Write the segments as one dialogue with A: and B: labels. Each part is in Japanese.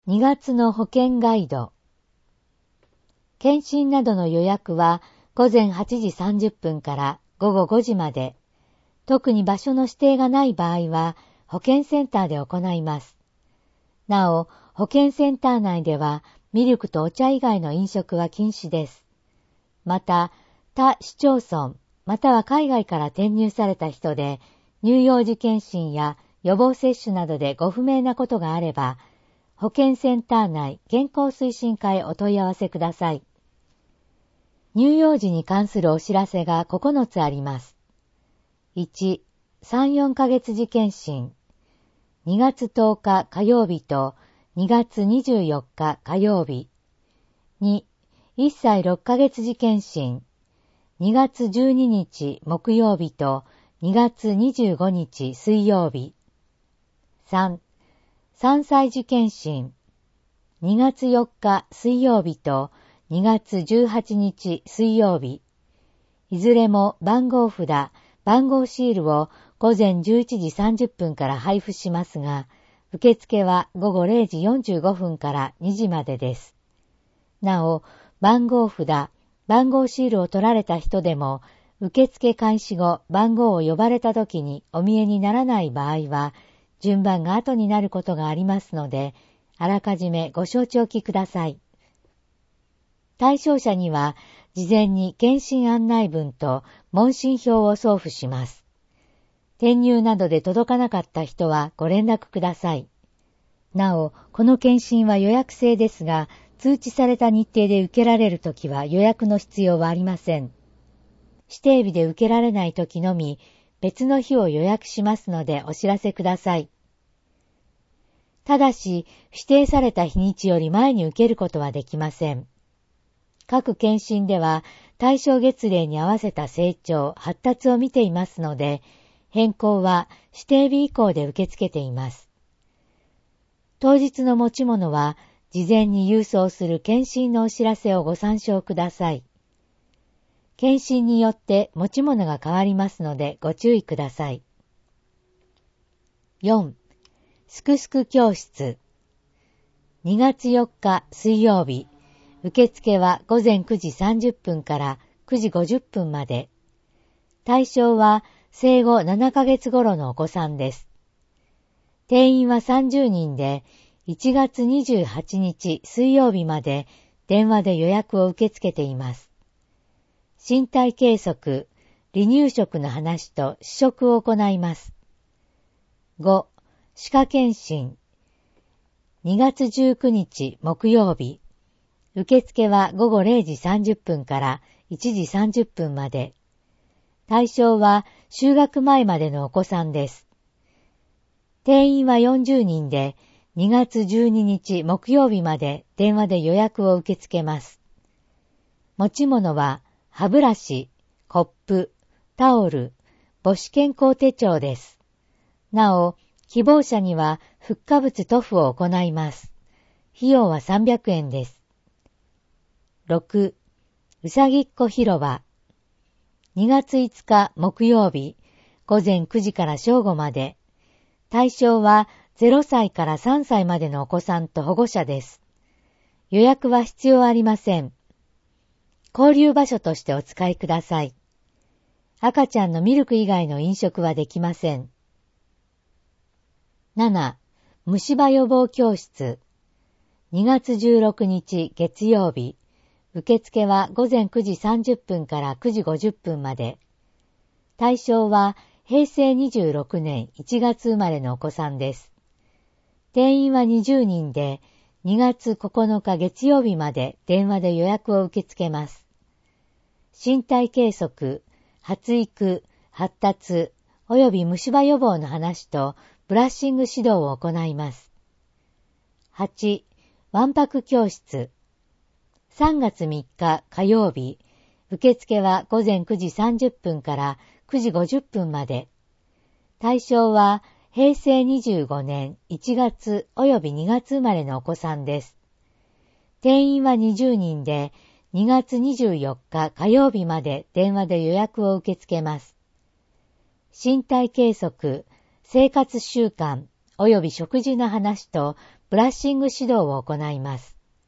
A: 2月の保険ガイド。検診などの予約は午前8時30分から午後5時まで。特に場所の指定がない場合は保健センターで行います。なお、保健センター内ではミルクとお茶以外の飲食は禁止です。また、他市町村、または海外から転入された人で、乳幼児検診や予防接種などでご不明なことがあれば、保健センター内健康推進課へお問い合わせください。乳幼児に関するお知らせが9つあります。1、3、4ヶ月時検診。2月10日火曜日と2月24日火曜日。2、1歳6ヶ月時検診。2月12日木曜日と2月25日水曜日。3、3歳児検診。2月4日水曜日と2月18日水曜日。いずれも番号札、番号シールを午前11時30分から配布しますが、受付は午後0時45分から2時までです。なお、番号札、番号シールを取られた人でも、受付開始後番号を呼ばれた時にお見えにならない場合は、順番が後になることがありますので、あらかじめご承知おきください。対象者には、事前に検診案内文と問診票を送付します。転入などで届かなかった人はご連絡ください。なお、この検診は予約制ですが、通知された日程で受けられるときは予約の必要はありません。指定日で受けられないときのみ、別の日を予約しますのでお知らせください。ただし、指定された日にちより前に受けることはできません。各検診では対象月齢に合わせた成長、発達を見ていますので、変更は指定日以降で受け付けています。当日の持ち物は、事前に郵送する検診のお知らせをご参照ください。検診によって持ち物が変わりますのでご注意ください。4. すくすく教室。2月4日水曜日。受付は午前9時30分から9時50分まで。対象は生後7ヶ月頃のお子さんです。定員は30人で、1月28日水曜日まで電話で予約を受け付けています。身体計測、離乳食の話と試食を行います。5. 歯科検診。2月19日木曜日。受付は午後0時30分から1時30分まで。対象は就学前までのお子さんです。定員は40人で、2月12日木曜日まで電話で予約を受け付けます。持ち物は歯ブラシ、コップ、タオル、母子健康手帳です。なお、希望者にはフッ化物塗布を行います。費用は300円です。6. うさぎっこ広場。2月5日木曜日、午前9時から正午まで。対象は0歳から3歳までのお子さんと保護者です。予約は必要ありません。交流場所としてお使いください。赤ちゃんのミルク以外の飲食はできません。7. 虫歯予防教室。2月16日月曜日。受付は午前9時30分から9時50分まで。対象は平成26年1月生まれのお子さんです。定員は20人で、2月9日月曜日まで電話で予約を受け付けます。身体計測、発育、発達、及び虫歯予防の話とブラッシング指導を行います。8. わんぱく教室。3月3日火曜日、受付は午前9時30分から9時50分まで。対象は平成25年1月及び2月生まれのお子さんです。定員は20人で、2月24日火曜日まで電話で予約を受け付けます。身体計測、生活習慣及び食事の話とブラッシング指導を行います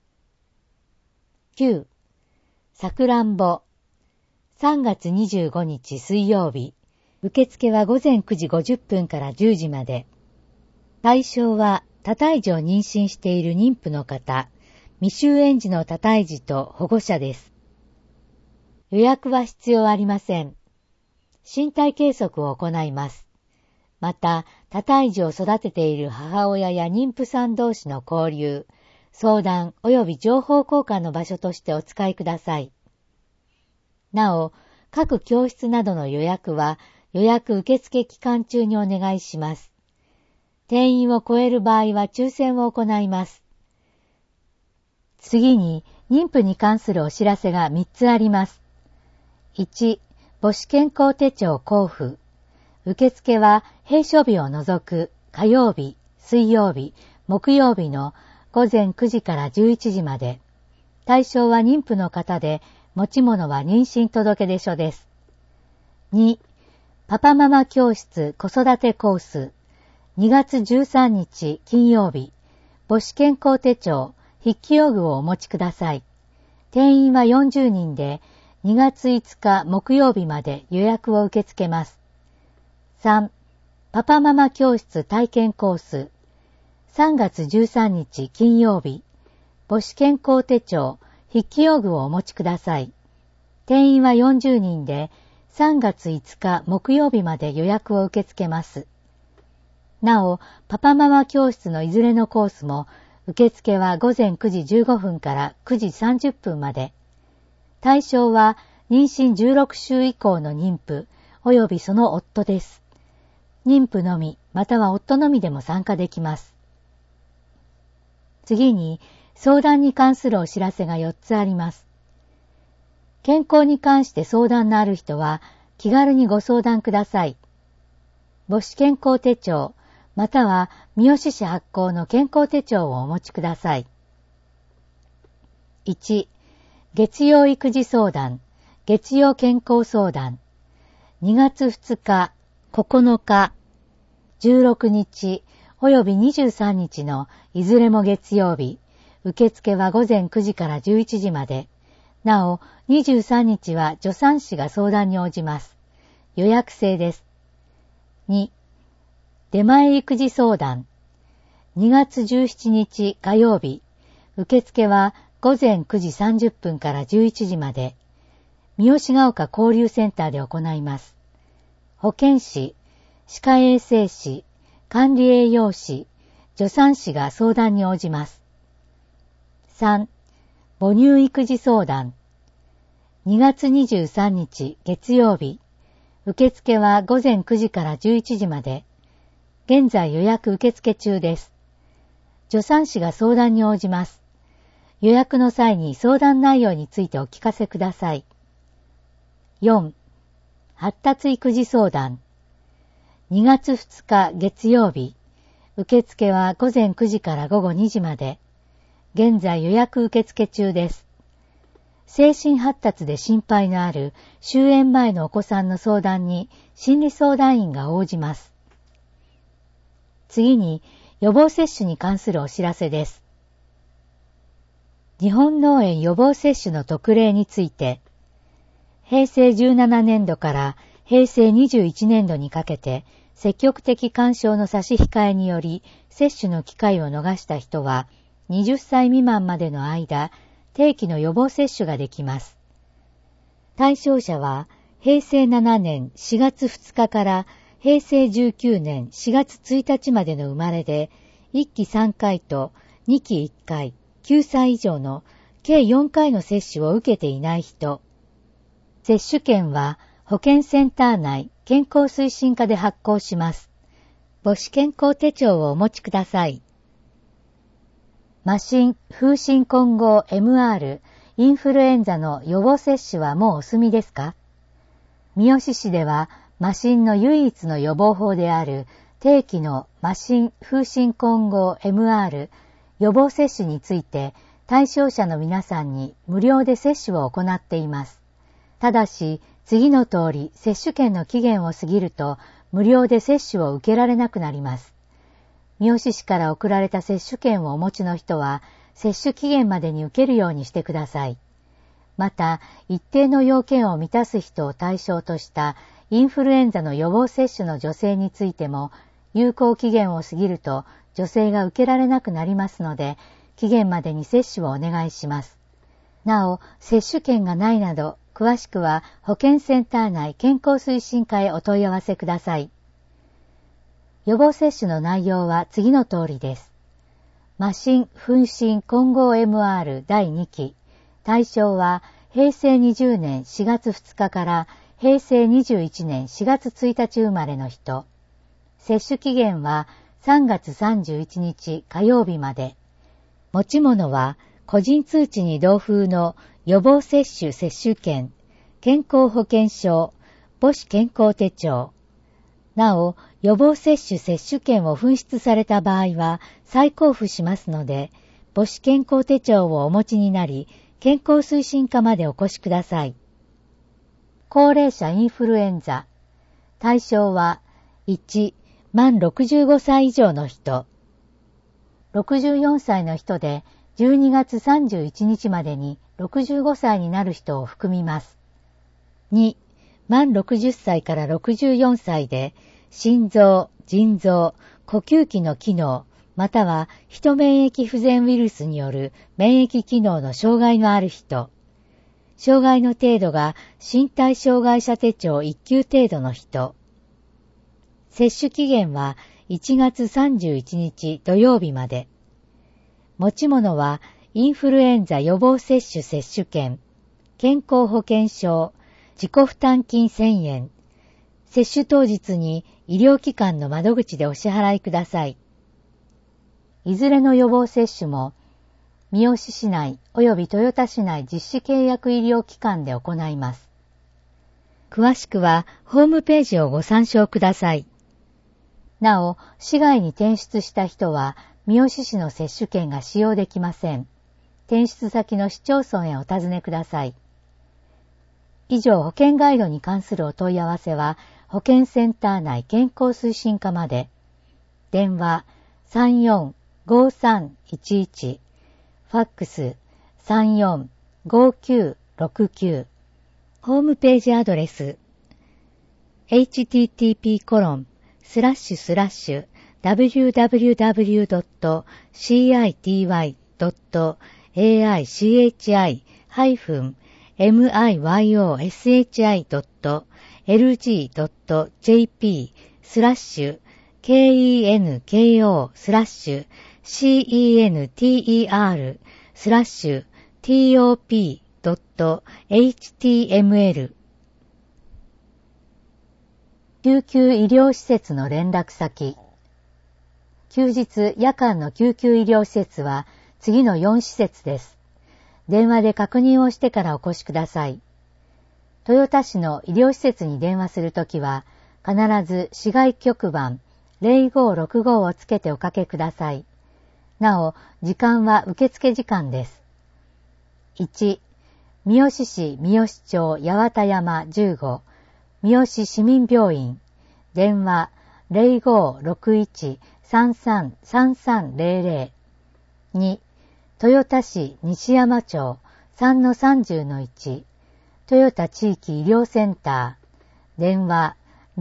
A: 。9. さくらんぼ。3月25日水曜日。受付は午前9時50分から10時まで。対象は多胎児を妊娠している妊婦の方、未就園児の多胎児と保護者です。予約は必要ありません。身体計測を行います。また、多胎児を育てている母親や妊婦さん同士の交流、相談及び情報交換の場所としてお使いください。なお、各教室などの予約は予約受付期間中にお願いします。定員を超える場合は抽選を行います。次に、妊婦に関するお知らせが3つあります。1、母子健康手帳交付。受付は閉所日を除く火曜日、水曜日、木曜日の午前9時から11時まで。対象は妊婦の方で、持ち物は妊娠届出書です。2、パパママ教室子育てコース。2月13日金曜日。母子健康手帳、筆記用具をお持ちください。定員は40人で、2月5日木曜日まで予約を受け付けます。3. パパママ教室体験コース。3月13日金曜日。母子健康手帳、筆記用具をお持ちください。定員は40人で、3月5日木曜日まで予約を受け付けます。なお、パパママ教室のいずれのコースも、受付は午前9時15分から9時30分まで。対象は妊娠16週以降の妊婦及びその夫です。妊婦のみまたは夫のみでも参加できます。次に相談に関するお知らせが4つあります。健康に関して相談のある人は気軽にご相談ください。母子健康手帳または三好市発行の健康手帳をお持ちください。1. 月曜育児相談、月曜健康相談。2月2日、9日、16日、および23日のいずれも月曜日。受付は午前9時から11時まで。なお、23日は助産師が相談に応じます。予約制です。2. 出前育児相談。2月17日火曜日。受付は午前9時30分から11時まで。三好ヶ丘交流センターで行います。保健師、歯科衛生士、管理栄養士、助産師が相談に応じます。3. 母乳育児相談。2月23日月曜日。受付は午前9時から11時まで。現在予約受付中です。助産師が相談に応じます。予約の際に相談内容についてお聞かせください。4. 発達育児相談。2月2日月曜日。受付は午前9時から午後2時まで。現在予約受付中です。精神発達で心配のある終園前のお子さんの相談に心理相談員が応じます。次に予防接種に関するお知らせです。日本脳炎予防接種の特例について、平成17年度から平成21年度にかけて積極的勧奨の差し控えにより接種の機会を逃した人は20歳未満までの間、定期の予防接種ができます。対象者は平成7年4月2日から平成19年4月1日までの生まれで、1期3回と2期1回、9歳以上の計4回の接種を受けていない人。接種券は保健センター内健康推進課で発行します。母子健康手帳をお持ちください。麻疹、風疹混合 MR、インフルエンザの予防接種はもうお済みですか？三好市では麻疹の唯一の予防法である定期の麻疹、風疹混合 MR 予防接種について対象者の皆さんに無料で接種を行っています。ただし、次の通り接種券の期限を過ぎると無料で接種を受けられなくなります。 三好市から送られた接種券をお持ちの人は、接種期限までに受けるようにしてください。また、一定の要件を満たす人を対象としたインフルエンザの予防接種の助成についても、有効期限を過ぎると助成が受けられなくなりますので、期限までに接種をお願いします。なお、接種券がないなど、詳しくは保健センター内健康推進課へお問い合わせください。予防接種の内容は次の通りです。麻疹、糞疹混合 MR 第2期。対象は平成20年4月2日から平成21年4月1日生まれの人。接種期限は3月31日火曜日まで。持ち物は個人通知に同封の予防接種接種券、健康保険証、母子健康手帳。なお、予防接種接種券を紛失された場合は再交付しますので、母子健康手帳をお持ちになり、健康推進課までお越しください。高齢者インフルエンザ。対象は、1、満65歳以上の人。64歳の人で、12月31日までに65歳になる人を含みます。2、満60歳から64歳で、心臓、腎臓、呼吸器の機能、またはヒト免疫不全ウイルスによる免疫機能の障害のある人。障害の程度が身体障害者手帳1級程度の人。接種期限は1月31日土曜日まで。持ち物はインフルエンザ予防接種接種券、健康保険証、自己負担金1000円。接種当日に医療機関の窓口でお支払いください。いずれの予防接種も、三好市内及び豊田市内実施契約医療機関で行います。詳しくはホームページをご参照ください。なお、市外に転出した人は、三好市の接種券が使用できません。転出先の市町村へお尋ねください。以上、保険ガイドに関するお問い合わせは、保健センター内健康推進課まで。電話34-5311、ファックス34-5969、ホームページアドレス http://www.citY.kenko/top.html 救急医療施設の連絡先。休日・夜間の救急医療施設は次の4施設です。電話で確認をしてからお越しください。豊田市の医療施設に電話するときは、必ず市外局番0565をつけておかけください。なお、時間は受付時間です。1、三好市三好町八幡山15、三好市民病院、電話0561-333300。2、豊田市西山町 3-30-1、豊田地域医療センター、電話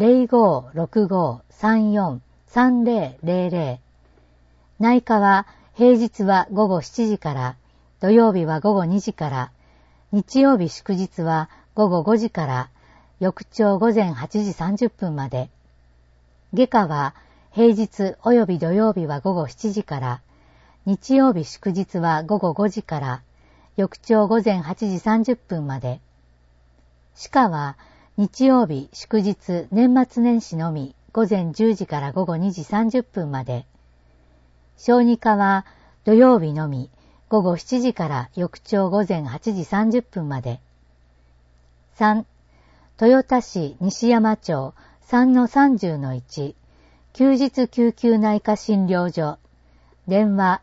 A: 0565-34-3000。内科は平日は午後7時から、土曜日は午後2時から、日曜日祝日は午後5時から、翌朝午前8時30分まで。外科は平日及び土曜日は午後7時から、日曜日祝日は午後5時から、翌朝午前8時30分まで。歯科は日曜日祝日年末年始のみ午前10時から午後2時30分まで。小児科は土曜日のみ午後7時から翌朝午前8時30分まで。3、豊田市西山町 3-30-1、休日救急内科診療所、電話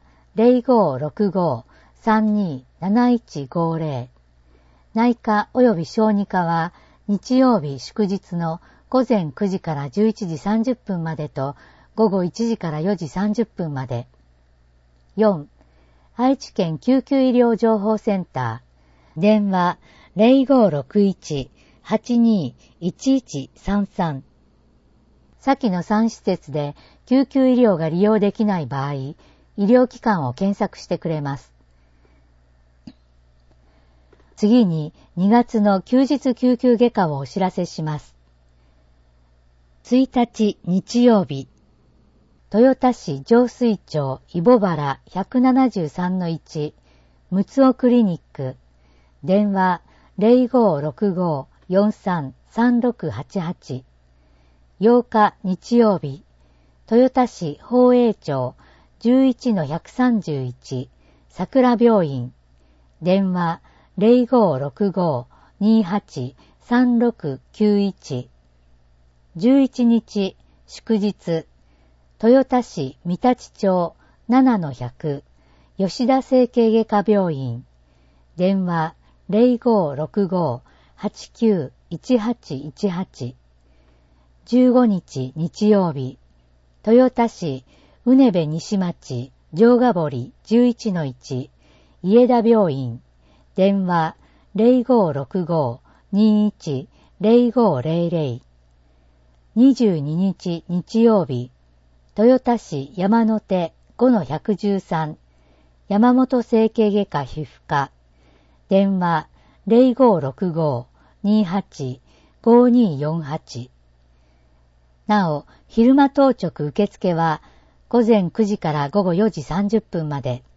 A: 0565-327150。内科及び小児科は日曜日祝日の午前9時から11時30分までと午後1時から4時30分まで。4、愛知県救急医療情報センター。電話 0561-821133。先の3施設で救急医療が利用できない場合、医療機関を検索してくれます。次に2月の休日救急外科をお知らせします。1日日曜日、豊田市上水町イボバラ 173-1 ムツオクリニック。電話 0565-433688。8日日曜日、豊田市宝永町 11-131 桜病院。電話 0565-283691。11日祝日、豊田市三立町 7-100 吉田整形外科病院。電話 0565-891818。15日日曜日、豊田市うねべ西町城ヶ堀 11-1 家田病院。電話 0565-210500。22日日曜日、豊田市山手 5-113 山本整形外科皮膚科。電話 0565-285248。なお、昼間当直受付は午前9時から午後4時30分まで。